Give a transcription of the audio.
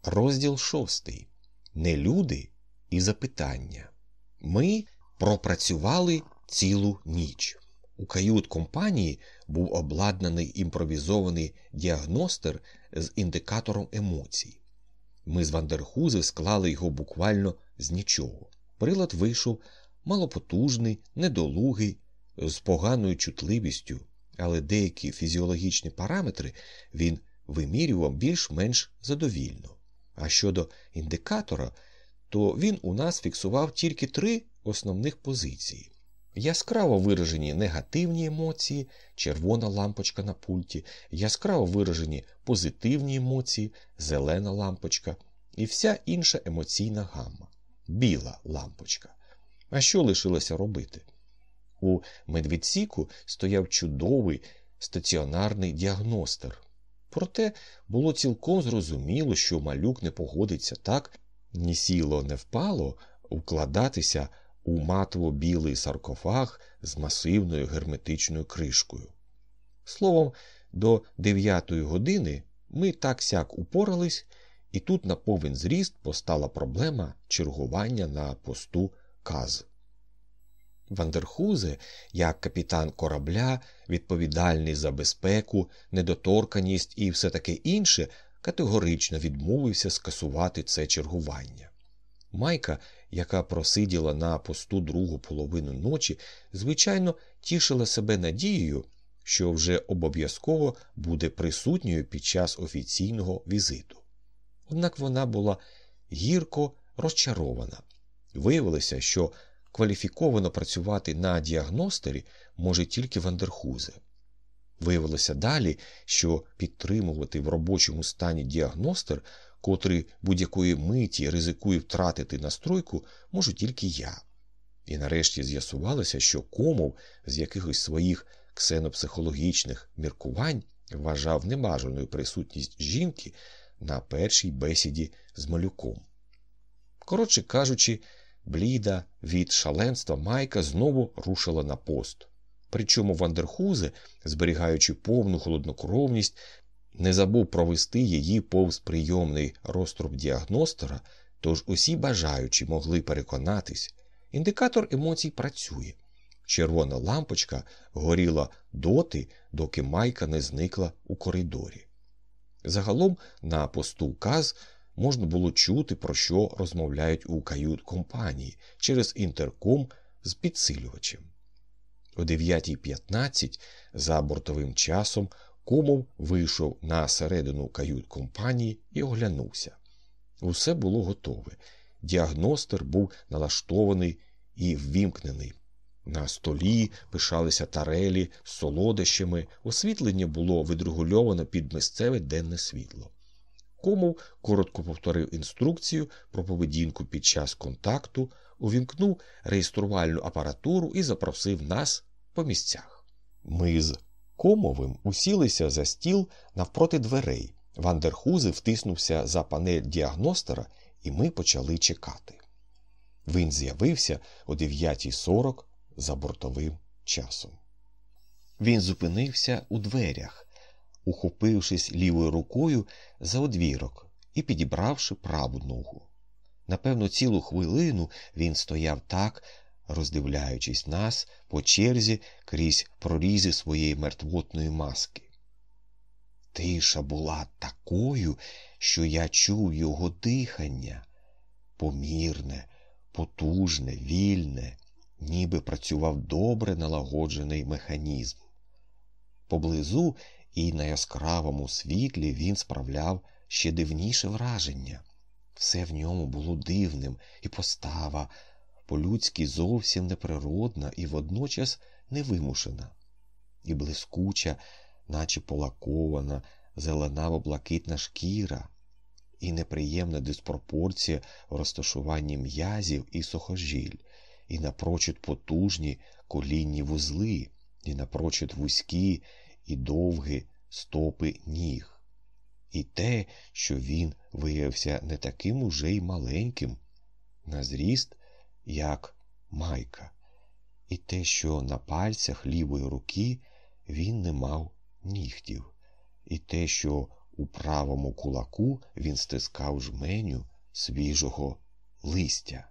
Розділ 6. Нелюди і запитання. Ми пропрацювали цілу ніч. У кают-компанії був обладнаний імпровізований діагностер з індикатором емоцій. Ми з Вандерхузе склали його буквально з нічого. Прилад вийшов малопотужний, недолугий, з поганою чутливістю, але деякі фізіологічні параметри він вимірював більш-менш задовільно. А щодо індикатора, то він у нас фіксував тільки 3 основних позиції. Яскраво виражені негативні емоції, червона лампочка на пульті, яскраво виражені позитивні емоції, зелена лампочка і вся інша емоційна гамма, біла лампочка. А що лишилося робити? У медвідсіку стояв чудовий стаціонарний діагностер. Проте було цілком зрозуміло, що малюк не погодиться так, ні сіло, не впало, вкладатися у матово-білий саркофаг з масивною герметичною кришкою. Словом, до 9-ї години ми так-сяк упорались, і тут на повен зріст постала проблема чергування на посту КАЗ. Вандерхузе, як капітан корабля, відповідальний за безпеку, недоторканність і все таке інше, категорично відмовився скасувати це чергування. Майка, яка просиділа на посту другу половину ночі, звичайно, тішила себе надією, що вже обов'язково буде присутньою під час офіційного візиту. Однак вона була гірко розчарована. Виявилося, що кваліфіковано працювати на діагностері може тільки Вандерхузе. Виявилося далі, що підтримувати в робочому стані діагностер, котрий будь-якої миті ризикує втратити настройку, можу тільки я. І нарешті з'ясувалося, що Комов з якихось своїх ксенопсихологічних міркувань вважав небажаною присутність жінки на першій бесіді з малюком. Коротше кажучи, бліда від шаленства Майка знову рушила на пост. Причому Вандерхузе, зберігаючи повну холоднокровність, не забув провести її повз прийомний розтруб діагностера, тож усі бажаючі могли переконатись, індикатор емоцій працює. Червона лампочка горіла доти, доки Майка не зникла у коридорі. Загалом на посту КАЗ можна було чути, про що розмовляють у кают-компанії через інтерком з підсилювачем. О 9:15 за бортовим часом Комов вийшов на середину кают-компанії і оглянувся. Усе було готове. Діагностер був налаштований і ввімкнений. На столі пишалися тарелі з солодощами, освітлення було відрегульовано під місцеве денне світло. Комов коротко повторив інструкцію про поведінку під час контакту, увімкнув реєструвальну апаратуру і запросив нас по місцях. Ми з Комовим усілися за стіл навпроти дверей. Вандерхузе втиснувся за панель діагностера, і ми почали чекати. Він з'явився о 9:40 за бортовим часом. Він зупинився у дверях, ухопившись лівою рукою за одвірок і підібравши праву ногу. Напевно, цілу хвилину він стояв так, роздивляючись нас по черзі крізь прорізи своєї мертвотної маски. Тиша була такою, що я чув його дихання. Помірне, потужне, вільне, ніби працював добре налагоджений механізм. Поблизу і на яскравому світлі він справляв ще дивніше враження. Все в ньому було дивним, і постава, по-людськи зовсім неприродна і водночас невимушена, і блискуча, наче полакована, зеленаво-блакитна шкіра, і неприємна диспропорція в розташуванні м'язів і сухожиль, і напрочуд потужні колінні вузли, і напрочуд вузькі і довгі стопи ніг. І те, що він виявився не таким уже й маленьким на зріст, як Майка, і те, що на пальцях лівої руки він не мав нігтів, і те, що У правому кулаку він стискав жменю свіжого листя.